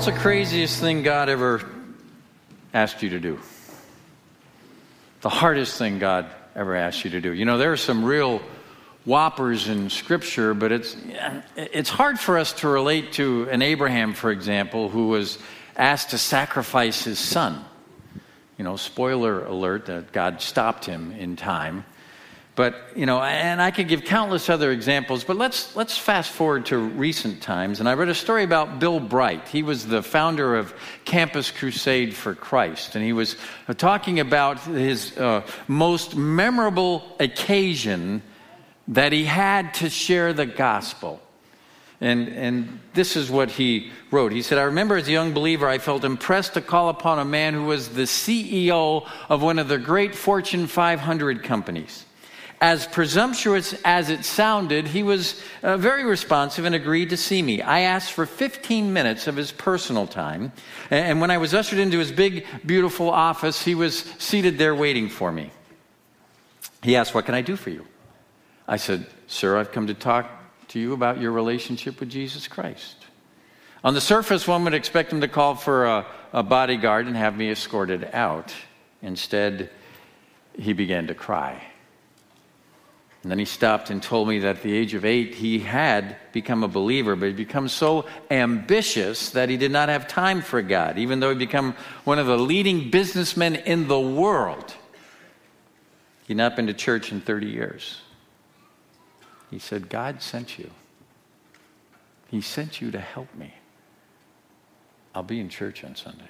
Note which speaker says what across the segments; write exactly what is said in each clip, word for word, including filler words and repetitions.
Speaker 1: What's the craziest thing God ever asked you to do? The hardest thing God ever asked you to do? You know, there are some real whoppers in Scripture, but it's it's hard for us to relate to an Abraham, for example, who was asked to sacrifice his son. You know, spoiler alert, that God stopped him in time. But, you know, and I could give countless other examples, but let's let's fast forward to recent times. And I read a story about Bill Bright. He was the founder of Campus Crusade for Christ. And he was talking about his uh, most memorable occasion that he had to share the gospel. And and this is what he wrote. He said, I remember as a young believer, I felt impressed to call upon a man who was the C E O of one of the great Fortune five hundred companies. As presumptuous as it sounded, he was uh, very responsive and agreed to see me. I asked for fifteen minutes of his personal time, and when I was ushered into his big, beautiful office, he was seated there waiting for me. He asked, what can I do for you? I said, sir, I've come to talk to you about your relationship with Jesus Christ. On the surface, one would expect him to call for a, a bodyguard and have me escorted out. Instead, he began to cry. And then he stopped and told me that at the age of eight, he had become a believer, but he'd become so ambitious that he did not have time for God, even though he'd become one of the leading businessmen in the world. He'd not been to church in thirty years. He said, God sent you. He sent you to help me. I'll be in church on Sunday.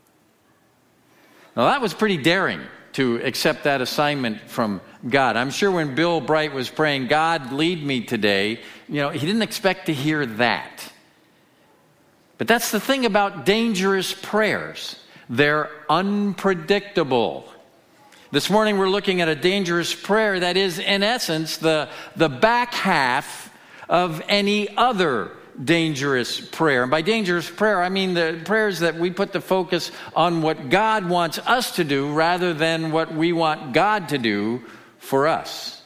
Speaker 1: Now that was pretty daring, to accept that assignment from God. I'm sure when Bill Bright was praying, God, lead me today, you know, he didn't expect to hear that. But that's the thing about dangerous prayers. They're unpredictable. This morning we're looking at a dangerous prayer that is, in essence, the, the back half of any other dangerous prayer. And by dangerous prayer, I mean the prayers that we put the focus on what God wants us to do rather than what we want God to do for us.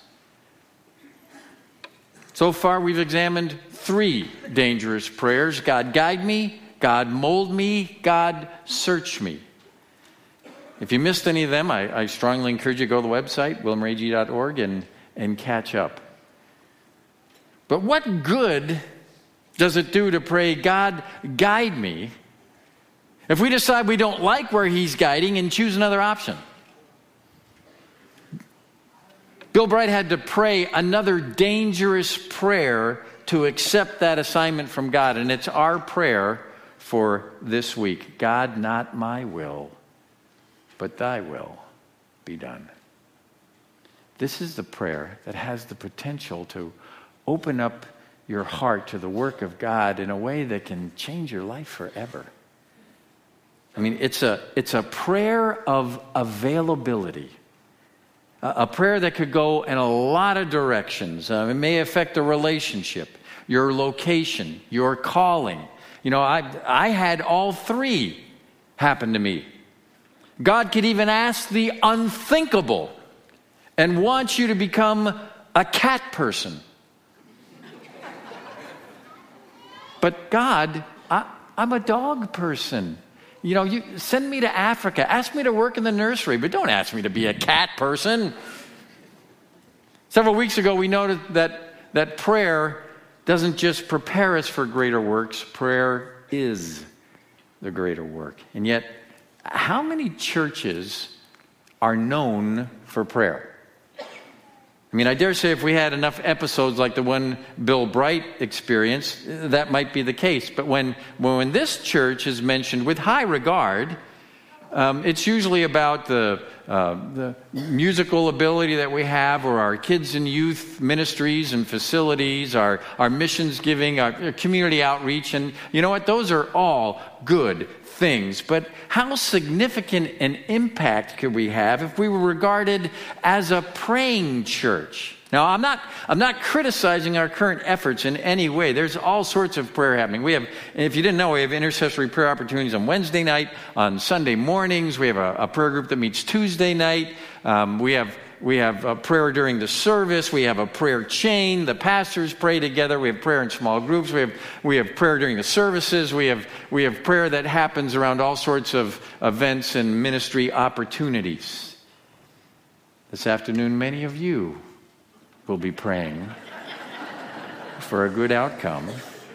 Speaker 1: So far, we've examined three dangerous prayers. God, guide me. God, mold me. God, search me. If you missed any of them, I, I strongly encourage you to go to the website, william ragey dot org, and, and catch up. But what good does it do to pray, God, guide me, if we decide we don't like where he's guiding and choose another option? Bill Bright had to pray another dangerous prayer to accept that assignment from God, and it's our prayer for this week. God, not my will, but thy will be done. This is the prayer that has the potential to open up your heart to the work of God in a way that can change your life forever. I mean, it's a it's a prayer of availability. A, a prayer that could go in a lot of directions. Um, it may affect a relationship, your location, your calling. You know, I I had all three happen to me. God could even ask the unthinkable and want you to become a cat person. But God, I, I'm a dog person. You know, you send me to Africa. Ask me to work in the nursery, but don't ask me to be a cat person. Several weeks ago, we noted that, that prayer doesn't just prepare us for greater works. Prayer is the greater work. And yet, how many churches are known for prayer? I mean, I dare say if we had enough episodes like the one Bill Bright experienced, that might be the case. But when, when this church is mentioned with high regard, um, it's usually about the, uh, the musical ability that we have, or our kids and youth ministries and facilities, our, our missions giving, our community outreach. And you know what? Those are all good things. But how significant an impact could we have if we were regarded as a praying church? Now, I'm not I'm not criticizing our current efforts in any way. There's all sorts of prayer happening. We have, if you didn't know, we have intercessory prayer opportunities on Wednesday night, on Sunday mornings. We have a, a prayer group that meets Tuesday night. Um, we have we have a prayer during the service. We have a prayer chain. The pastors pray together. We have prayer in small groups. We have we have prayer during the services. We have we have prayer that happens around all sorts of events and ministry opportunities. This afternoon, many of you will be praying for a good outcome,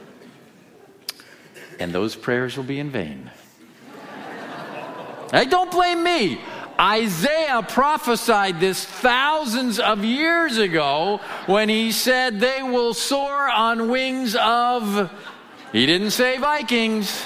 Speaker 1: and those prayers will be in vain. Hey, don't blame me. Isaiah prophesied this thousands of years ago when he said they will soar on wings of, he didn't say Vikings,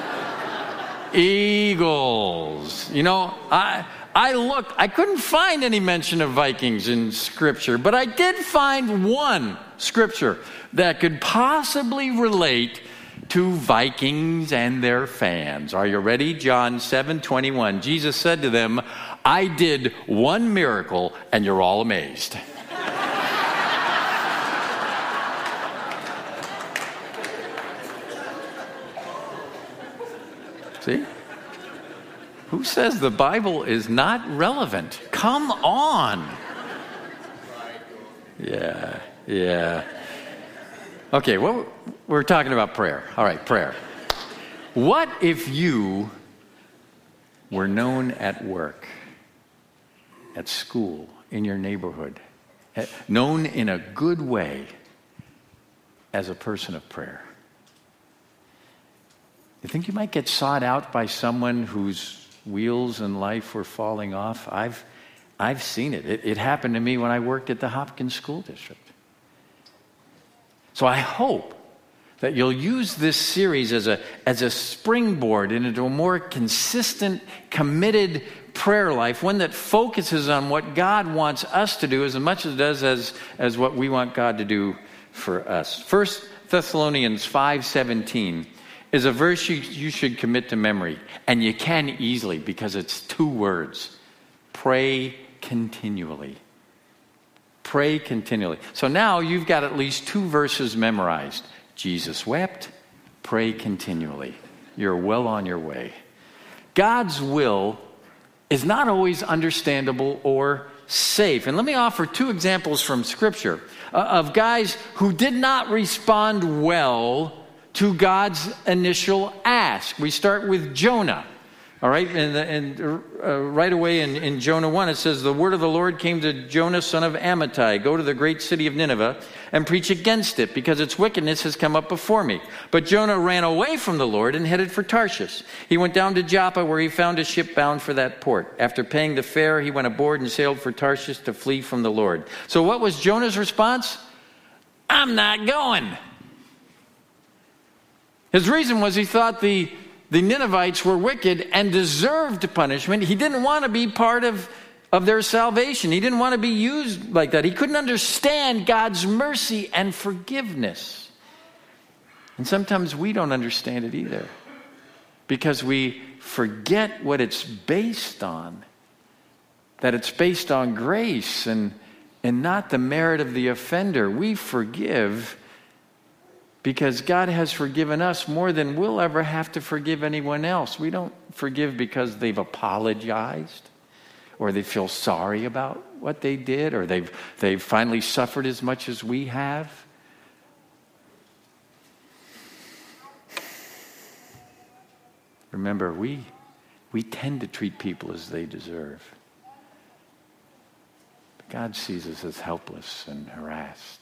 Speaker 1: eagles. You know, I I looked, I couldn't find any mention of Vikings in Scripture, but I did find one Scripture that could possibly relate to Vikings and their fans. Are you ready? John seven twenty-one. Jesus said to them, I did one miracle and you're all amazed. See? Who says the Bible is not relevant? Come on. Yeah, yeah. Okay, well, we're talking about prayer. All right, prayer. What if you were known at work, at school, in your neighborhood, known in a good way as a person of prayer? You think you might get sought out by someone whose wheels in life were falling off? I've, I've seen it. it. It happened to me when I worked at the Hopkins School District. So I hope that you'll use this series as a, as a springboard into a more consistent, committed prayer life, one that focuses on what God wants us to do as much as it does as, as what we want God to do for us. First Thessalonians five seventeen is a verse you, you should commit to memory, and you can easily because it's two words. Pray continually. Pray continually. So now you've got at least two verses memorized. Jesus wept, pray continually. You're well on your way. God's will is not always understandable or safe. And let me offer two examples from Scripture uh, of guys who did not respond well to God's initial ask. We start with Jonah. All right, and, and uh, right away in, in Jonah one, it says, the word of the Lord came to Jonah, son of Amittai. Go to the great city of Nineveh and preach against it, because its wickedness has come up before me. But Jonah ran away from the Lord and headed for Tarshish. He went down to Joppa, where he found a ship bound for that port. After paying the fare, he went aboard and sailed for Tarshish to flee from the Lord. So what was Jonah's response? I'm not going. His reason was he thought the The Ninevites were wicked and deserved punishment. He didn't want to be part of, of their salvation. He didn't want to be used like that. He couldn't understand God's mercy and forgiveness. And sometimes we don't understand it either, because we forget what it's based on, that it's based on grace and, and not the merit of the offender. We forgive because God has forgiven us more than we'll ever have to forgive anyone else. We don't forgive because they've apologized, or they feel sorry about what they did, or they've they've finally suffered as much as we have. Remember, we we tend to treat people as they deserve. But God sees us as helpless and harassed.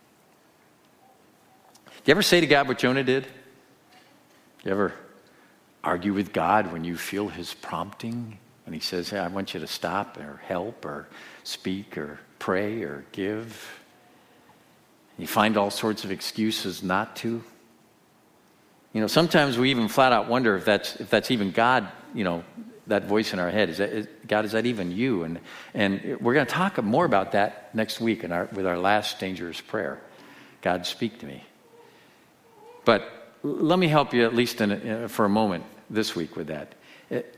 Speaker 1: You ever say to God what Jonah did? You ever argue with God when you feel his prompting? When he says, hey, I want you to stop or help or speak or pray or give. You find all sorts of excuses not to. You know, sometimes we even flat out wonder if that's if that's even God, you know, that voice in our head. Is that, is, God, is that even you? And and we're going to talk more about that next week in our, with our last dangerous prayer. God, speak to me. But let me help you at least in a, for a moment this week with that. It,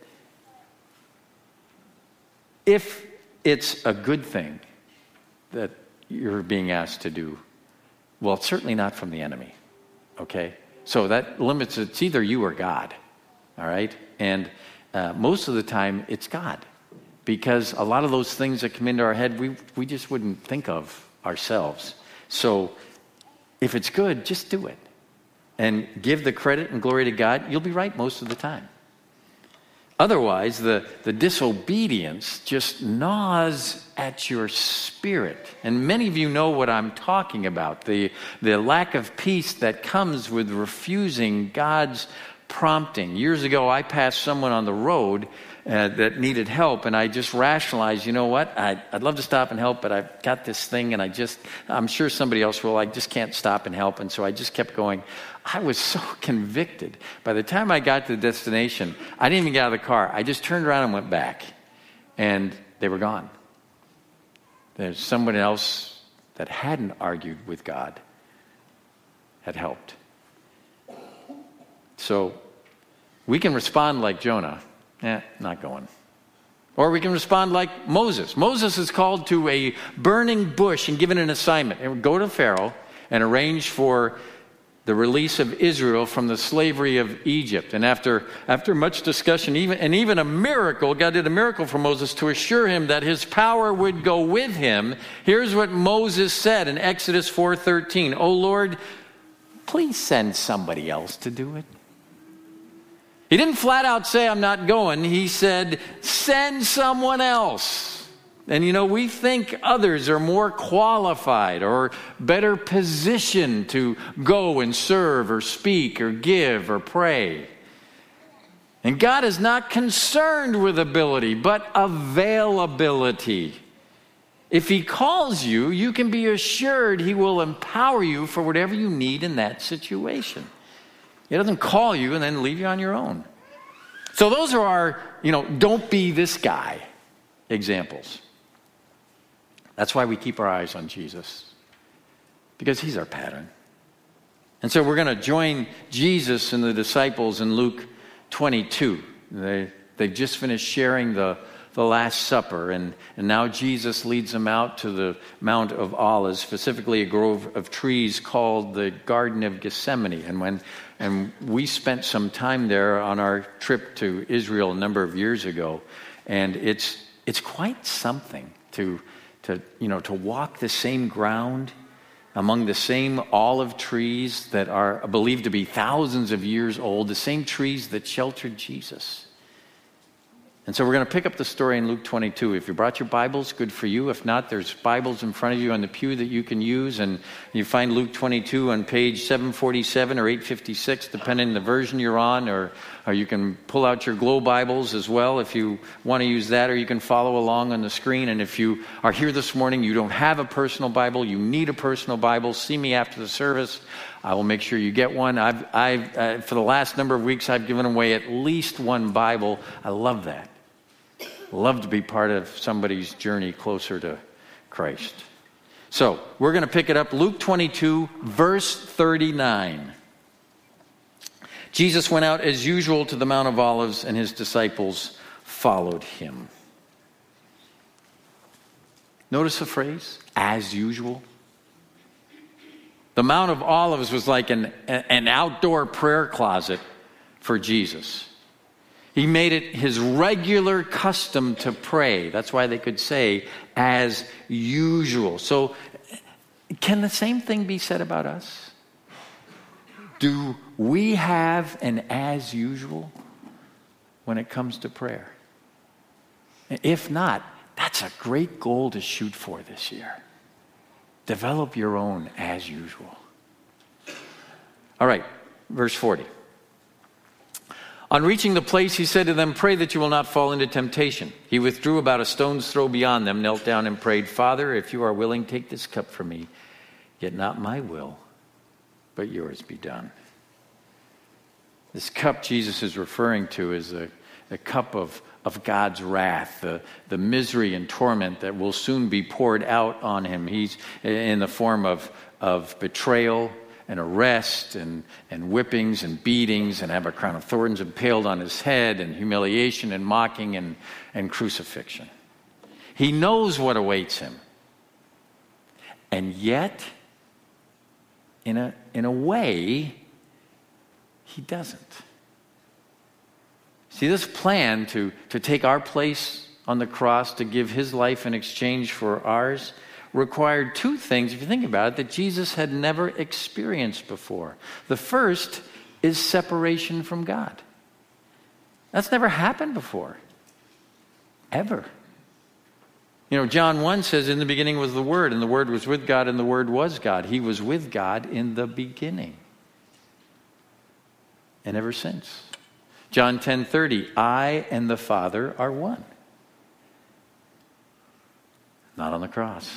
Speaker 1: if it's a good thing that you're being asked to do, well, it's certainly not from the enemy, okay? So that limits it. It's either you or God, all right? And uh, most of the time, it's God. because a lot of those things that come into our head, we, we just wouldn't think of ourselves. So if it's good, just do it. And give the credit and glory to God. You'll be right most of the time. Otherwise, the, the disobedience just gnaws at your spirit. And many of you know what I'm talking about. The, the lack of peace that comes with refusing God's prompting. Years ago, I passed someone on the road uh, that needed help, and I just rationalized, you know what, I'd, I'd love to stop and help, but I've got this thing, and I just, I'm sure somebody else will, I just can't stop and help, and so I just kept going. I was so convicted. By the time I got to the destination, I didn't even get out of the car. I just turned around and went back, and they were gone. There's someone else that hadn't argued with God had helped. So we can respond like Jonah, eh, not going. Or we can respond like Moses. Moses is called to a burning bush and given an assignment. And go to Pharaoh and arrange for the release of Israel from the slavery of Egypt. And after, after much discussion, even and even a miracle, God did a miracle for Moses to assure him that his power would go with him. Here's what Moses said in Exodus four thirteen. "O Lord, please send somebody else to do it." He didn't flat out say, "I'm not going." He said, "Send someone else." And you know, we think others are more qualified or better positioned to go and serve or speak or give or pray. And God is not concerned with ability, but availability. If He calls you, you can be assured He will empower you for whatever you need in that situation. He doesn't call you and then leave you on your own. So those are our, you know, don't be this guy examples. That's why we keep our eyes on Jesus, because He's our pattern. And so we're going to join Jesus and the disciples in Luke twenty-two. They, they've just finished sharing the, the Last Supper, and, and now Jesus leads them out to the Mount of Olives, specifically a grove of trees called the Garden of Gethsemane. And when and we spent some time there on our trip to Israel a number of years ago, and it's it's quite something to to you know to walk the same ground among the same olive trees that are believed to be thousands of years old, the same trees that sheltered Jesus. And so we're going to pick up the story in Luke twenty-two. If you brought your Bibles, good for you. If not, there's Bibles in front of you on the pew that you can use. And you find Luke twenty-two on page seven forty-seven or eight fifty-six, depending on the version you're on. Or, or you can pull out your Glow Bibles as well if you want to use that. Or you can follow along on the screen. And if you are here this morning, you don't have a personal Bible, you need a personal Bible, see me after the service. I will make sure you get one. I've, I've uh, for the last number of weeks, I've given away at least one Bible. I love that. Love to be part of somebody's journey closer to Christ. So we're going to pick it up. Luke twenty-two, verse thirty-nine. Jesus went out as usual to the Mount of Olives, and His disciples followed Him. Notice the phrase, as usual. The Mount of Olives was like an, an outdoor prayer closet for Jesus. He made it His regular custom to pray. That's why they could say, as usual. So, can the same thing be said about us? Do we have an as usual when it comes to prayer? If not, that's a great goal to shoot for this year. Develop your own as usual. All right, verse forty. On reaching the place, He said to them, "Pray that you will not fall into temptation." He withdrew about a stone's throw beyond them, knelt down and prayed, "Father, if you are willing, take this cup from me. Yet not my will, but yours be done." This cup Jesus is referring to is a, a cup of, of God's wrath, the, the misery and torment that will soon be poured out on Him. He's in the form of, of betrayal, and arrest and, and whippings and beatings, and have a crown of thorns impaled on His head, and humiliation and mocking and, and crucifixion. He knows what awaits Him. And yet, in a, in a way, He doesn't. See, this plan to, to take our place on the cross to give his life in exchange for ours required two things, if you think about it, that Jesus had never experienced before. The first is separation from God. That's never happened before. Ever. You know, John one says, in the beginning was the Word, and the Word was with God, and the Word was God. He was with God in the beginning. And ever since. John ten thirty, I and the Father are one. Not on the cross.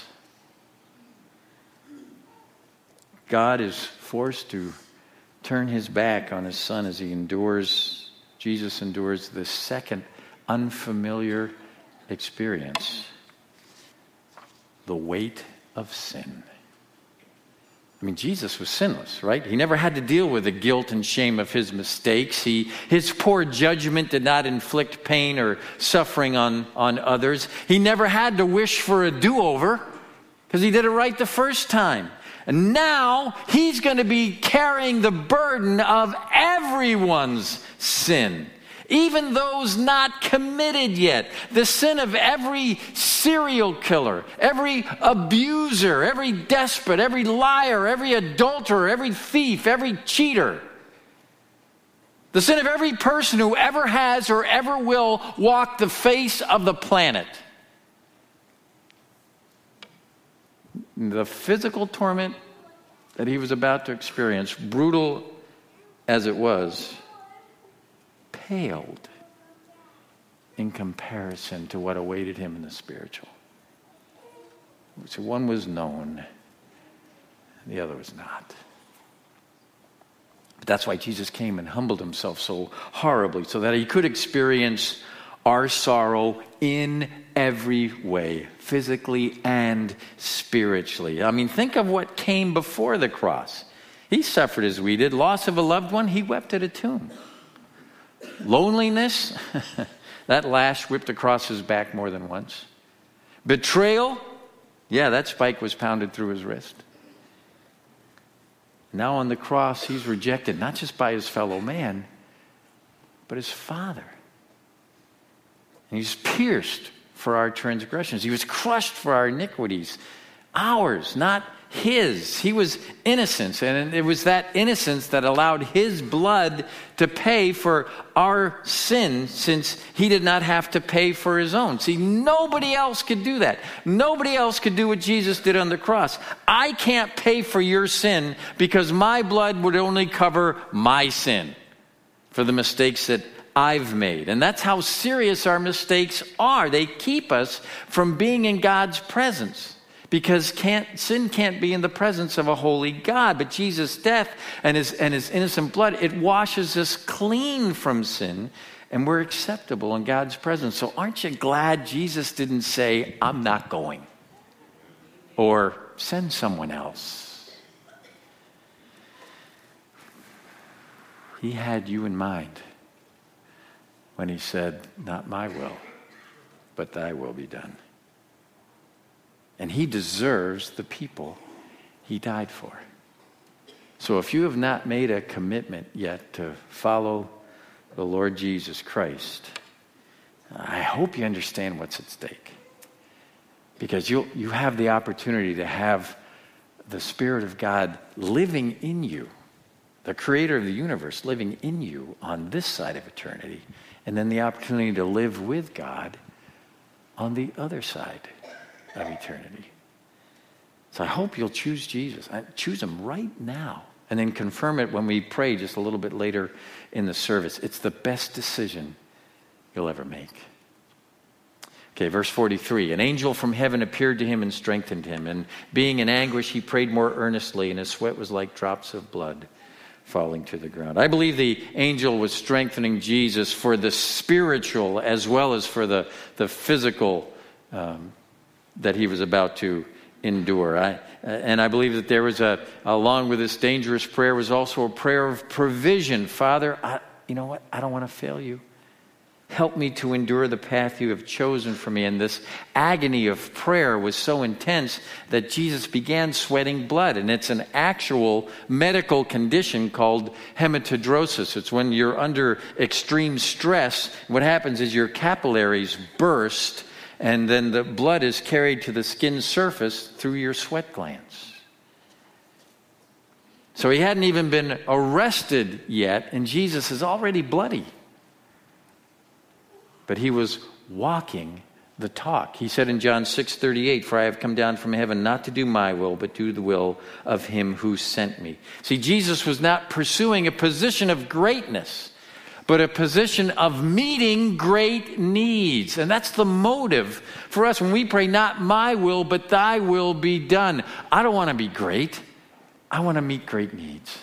Speaker 1: God is forced to turn his back on his Son as he endures, Jesus endures this second unfamiliar experience. The weight of sin. I mean, Jesus was sinless, right? He never had to deal with the guilt and shame of his mistakes. He, his poor judgment did not inflict pain or suffering on, on others. He never had to wish for a do-over because he did it right the first time. And now he's going to be carrying the burden of everyone's sin. Even those not committed yet. The sin of every serial killer, every abuser, every despot, every liar, every adulterer, every thief, every cheater. The sin of every person who ever has or ever will walk the face of the planet. The physical torment that he was about to experience, brutal as it was, paled in comparison to what awaited him in the spiritual. So one was known, the other was not. But that's why Jesus came and humbled himself so horribly, so that he could experience our sorrow in every way, physically and spiritually. I mean, think of what came before the cross. He suffered as we did. Loss of a loved one, he wept at a tomb. Loneliness, that lash whipped across his back more than once. Betrayal, yeah, that spike was pounded through his wrist. Now on the cross, he's rejected, not just by his fellow man, but his Father. And he's pierced for our transgressions. He was crushed for our iniquities. Ours, not his. He was innocent, and it was that innocence that allowed his blood to pay for our sin, since he did not have to pay for his own. See, nobody else could do that. Nobody else could do what Jesus did on the cross. I can't pay for your sin because my blood would only cover my sin for the mistakes that I've made. And that's how serious our mistakes are. They keep us from being in God's presence. Because can't, sin can't be in the presence of a holy God. But Jesus' death and his, and his innocent blood, it washes us clean from sin. And we're acceptable in God's presence. So aren't you glad Jesus didn't say, I'm not going? Or send someone else. He had you in mind when he said, not my will, but thy will be done. And he deserves the people he died for. So if you have not made a commitment yet to follow the Lord Jesus Christ, I hope you understand what's at stake. Because you you have the opportunity to have the Spirit of God living in you, the creator of the universe living in you on this side of eternity, and then the opportunity to live with God on the other side of eternity. So I hope you'll choose Jesus. I choose him right now. And then confirm it when we pray just a little bit later in the service. It's the best decision you'll ever make. Okay, verse forty-three. An angel from heaven appeared to him and strengthened him. And being in anguish, he prayed more earnestly, and his sweat was like drops of blood falling to the ground. I believe the angel was strengthening Jesus for the spiritual as well as for the, the physical um, that he was about to endure. I, and I believe that there was a, along with this dangerous prayer, was also a prayer of provision. Father, I, you know what? I don't want to fail you. Help me to endure the path you have chosen for me. And this agony of prayer was so intense that Jesus began sweating blood. And it's an actual medical condition called hematidrosis. It's when you're under extreme stress. What happens is your capillaries burst, and then the blood is carried to the skin surface through your sweat glands. So he hadn't even been arrested yet, and Jesus is already bloody. But he was walking the talk. He said in John six thirty-eight, "For I have come down from heaven not to do my will, but do the will of him who sent me." See, Jesus was not pursuing a position of greatness, but a position of meeting great needs. And that's the motive for us when we pray, "Not my will, but thy will be done." I don't want to be great. I want to meet great needs.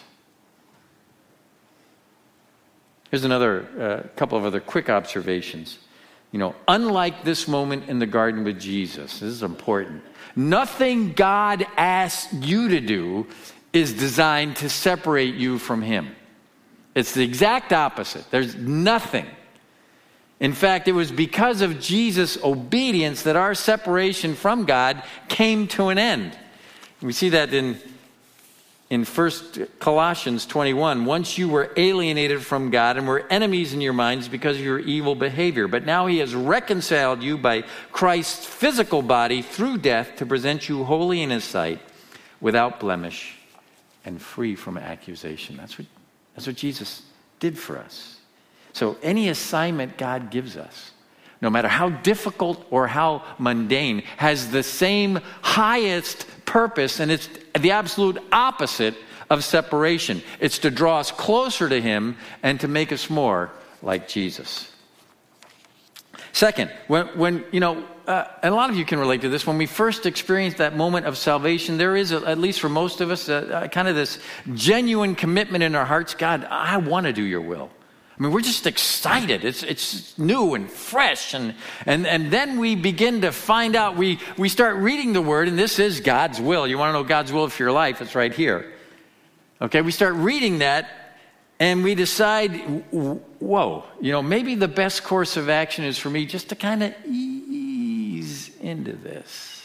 Speaker 1: Here's another uh, couple of other quick observations. You know, unlike this moment in the garden with Jesus, this is important. Nothing God asks you to do is designed to separate you from him. It's the exact opposite. There's nothing. In fact, it was because of Jesus' obedience that our separation from God came to an end. We see that in In First Colossians twenty-one, once you were alienated from God and were enemies in your minds because of your evil behavior. But now he has reconciled you by Christ's physical body through death to present you holy in his sight, without blemish and free from accusation. That's what, that's what Jesus did for us. So any assignment God gives us, no matter how difficult or how mundane, has the same highest purpose, and it's the absolute opposite of separation. It's to draw us closer to him and to make us more like Jesus. Second, when, when you know, uh, and a lot of you can relate to this, when we first experience that moment of salvation, there is, a, at least for most of us, a, a kind of this genuine commitment in our hearts. God, I want to do your will. I mean, we're just excited. It's it's new and fresh. And, and, and then we begin to find out, we, we start reading the word, and this is God's will. You want to know God's will for your life? It's right here. Okay, we start reading that, and we decide, whoa, you know, maybe the best course of action is for me just to kind of ease into this.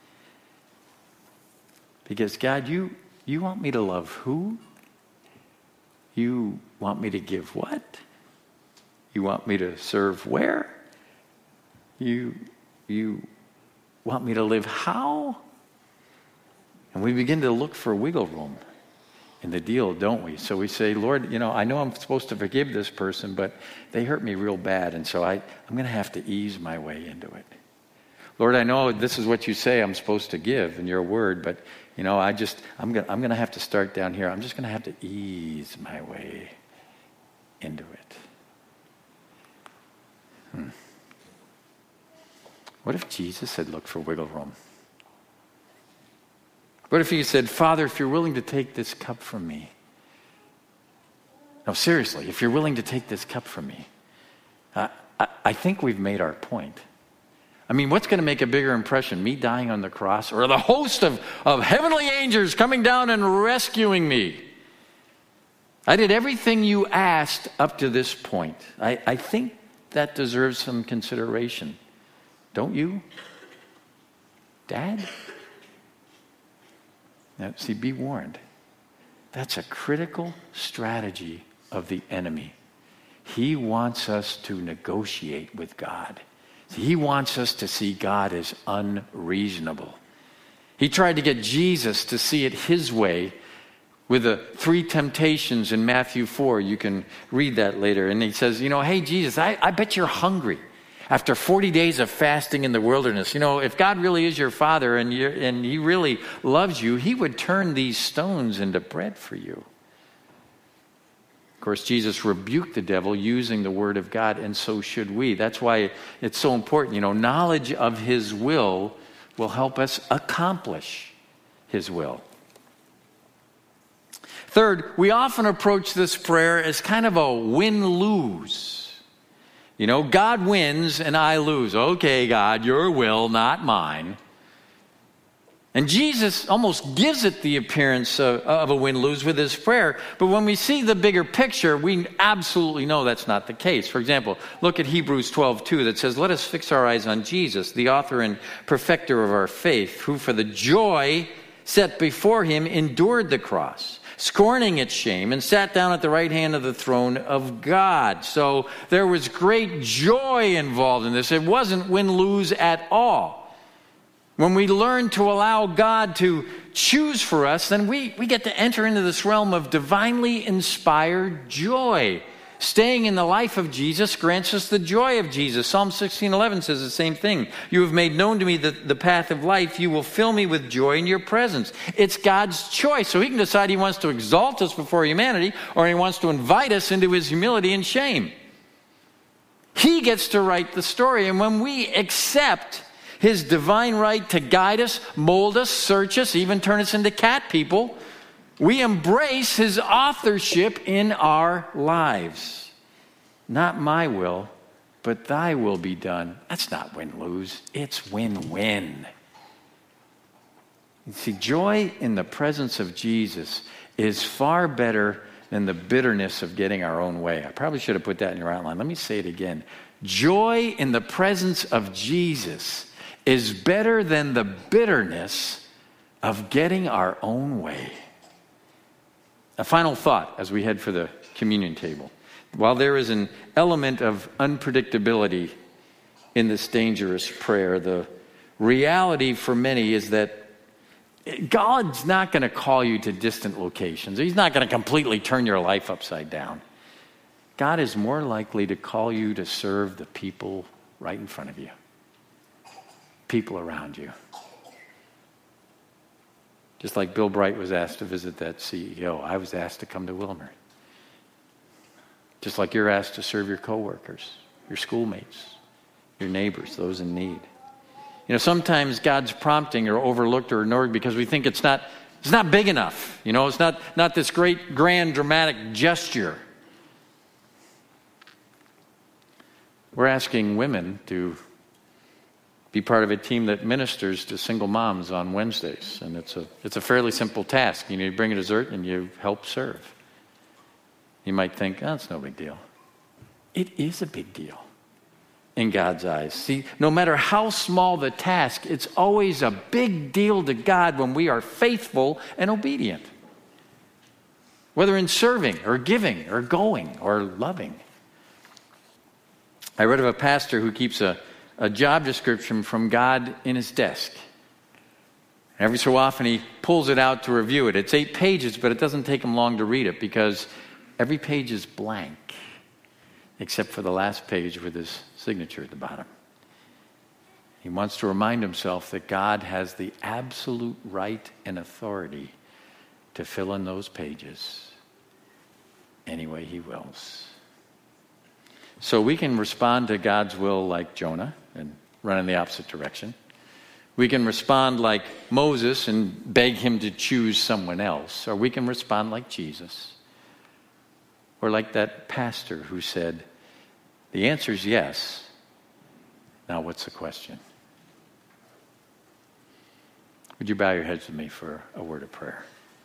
Speaker 1: Because God, you you want me to love who? You want me to give what? You want me to serve where? You, you want me to live how? And we begin to look for wiggle room in the deal, don't we? So we say, Lord, you know, I know I'm supposed to forgive this person, but they hurt me real bad, and so I, I'm going to have to ease my way into it. Lord, I know this is what you say I'm supposed to give in your word, but, you know, I just, I'm going I'm going to have to start down here. I'm just going to have to ease my way into it. Hmm. What if Jesus had looked for wiggle room? What if he said, Father, if you're willing to take this cup from me. No, seriously, if you're willing to take this cup from me, uh, I, I think we've made our point. I mean, what's going to make a bigger impression, me dying on the cross or the host of, of heavenly angels coming down and rescuing me? I did everything you asked up to this point. I, I think that deserves some consideration. Don't you? Dad? Now, see, be warned. That's a critical strategy of the enemy. He wants us to negotiate with God. He wants us to see God as unreasonable. He tried to get Jesus to see it his way with the three temptations in Matthew four. You can read that later. And he says, you know, hey, Jesus, I, I bet you're hungry after forty days of fasting in the wilderness. You know, if God really is your Father and, you're, and he really loves you, he would turn these stones into bread for you. Of course, Jesus rebuked the devil using the word of God, and so should we. That's why it's so important. You know, knowledge of his will will help us accomplish his will. Third, we often approach this prayer as kind of a win-lose. You know, God wins and I lose. Okay, God, your will, not mine. And Jesus almost gives it the appearance of, of a win-lose with his prayer. But when we see the bigger picture, we absolutely know that's not the case. For example, look at Hebrews twelve two that says, "Let us fix our eyes on Jesus, the author and perfecter of our faith, who for the joy set before him endured the cross, scorning its shame, and sat down at the right hand of the throne of God." So there was great joy involved in this. It wasn't win-lose at all. When we learn to allow God to choose for us, then we, we get to enter into this realm of divinely inspired joy. Staying in the life of Jesus grants us the joy of Jesus. Psalm sixteen eleven says the same thing. "You have made known to me the, the path of life. You will fill me with joy in your presence." It's God's choice. So he can decide he wants to exalt us before humanity, or he wants to invite us into his humility and shame. He gets to write the story. And when we accept his divine right to guide us, mold us, search us, even turn us into cat people, we embrace his authorship in our lives. Not my will, but thy will be done. That's not win-lose. It's win-win. You see, joy in the presence of Jesus is far better than the bitterness of getting our own way. I probably should have put that in your outline. Let me say it again. Joy in the presence of Jesus is better than the bitterness of getting our own way. A final thought as we head for the communion table. While there is an element of unpredictability in this dangerous prayer, the reality for many is that God's not going to call you to distant locations. He's not going to completely turn your life upside down. God is more likely to call you to serve the people right in front of you. People around you. Just like Bill Bright was asked to visit that C E O, I was asked to come to Wilmer. Just like you're asked to serve your coworkers, your schoolmates, your neighbors, those in need. You know, sometimes God's prompting are overlooked or ignored because we think it's not it's not big enough. You know, it's not not this great, grand, dramatic gesture. We're asking women to be part of a team that ministers to single moms on Wednesdays. And it's a it's a fairly simple task. You know, you bring a dessert and you help serve. You might think, oh, it's no big deal. It is a big deal in God's eyes. See, no matter how small the task, it's always a big deal to God when we are faithful and obedient. Whether in serving or giving or going or loving. I read of a pastor who keeps a a job description from God in his desk. Every so often he pulls it out to review it. It's eight pages, but it doesn't take him long to read it because every page is blank, except for the last page with his signature at the bottom. He wants to remind himself that God has the absolute right and authority to fill in those pages any way he wills. So we can respond to God's will like Jonah and run in the opposite direction. We can respond like Moses and beg him to choose someone else. Or we can respond like Jesus. Or like that pastor who said, the answer is yes. Now what's the question? Would you bow your heads with me for a word of prayer?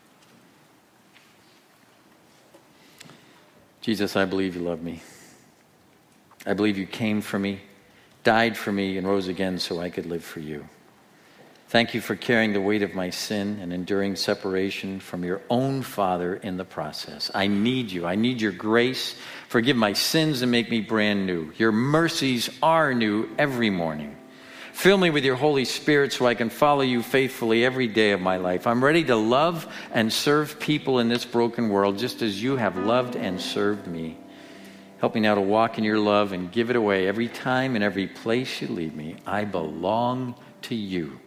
Speaker 1: Jesus, I believe you love me. I believe you came for me, died for me, and rose again so I could live for you. Thank you for carrying the weight of my sin and enduring separation from your own Father in the process. I need you. I need your grace. Forgive my sins and make me brand new. Your mercies are new every morning. Fill me with your Holy Spirit so I can follow you faithfully every day of my life. I'm ready to love and serve people in this broken world just as you have loved and served me. Help me now to walk in your love and give it away every time and every place you lead me. I belong to you.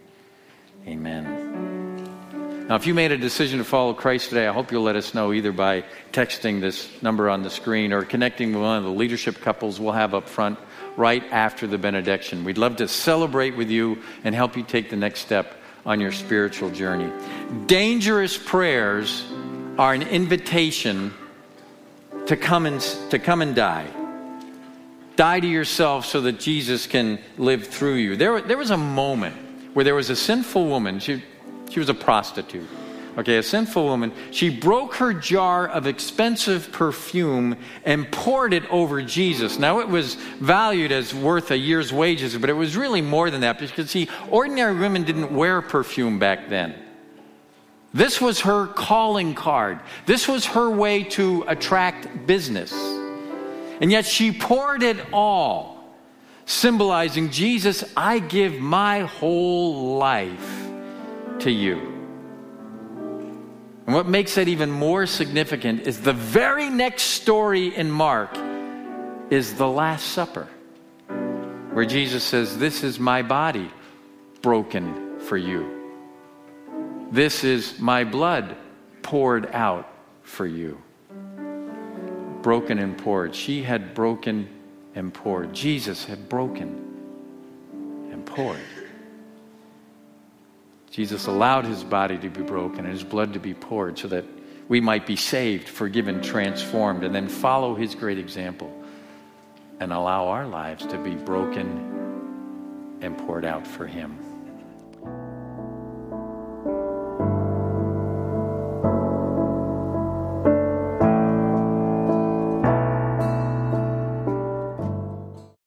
Speaker 1: Amen. Now, if you made a decision to follow Christ today, I hope you'll let us know either by texting this number on the screen or connecting with one of the leadership couples we'll have up front right after the benediction. We'd love to celebrate with you and help you take the next step on your spiritual journey. Dangerous prayers are an invitation to come and to come and die. Die to yourself so that Jesus can live through you. There, there was a moment where there was a sinful woman. She She was a prostitute. Okay, a sinful woman. She broke her jar of expensive perfume and poured it over Jesus. Now, it was valued as worth a year's wages, but it was really more than that, because, see, ordinary women didn't wear perfume back then. This was her calling card. This was her way to attract business. And yet she poured it all, symbolizing, Jesus, I give my whole life to you. And what makes that even more significant is the very next story in Mark is the Last Supper, where Jesus says, this is my body broken for you. This is my blood poured out for you. Broken and poured. She had broken and poured. Jesus had broken and poured. Jesus allowed his body to be broken and his blood to be poured so that we might be saved, forgiven, transformed, and then follow his great example and allow our lives to be broken and poured out for him.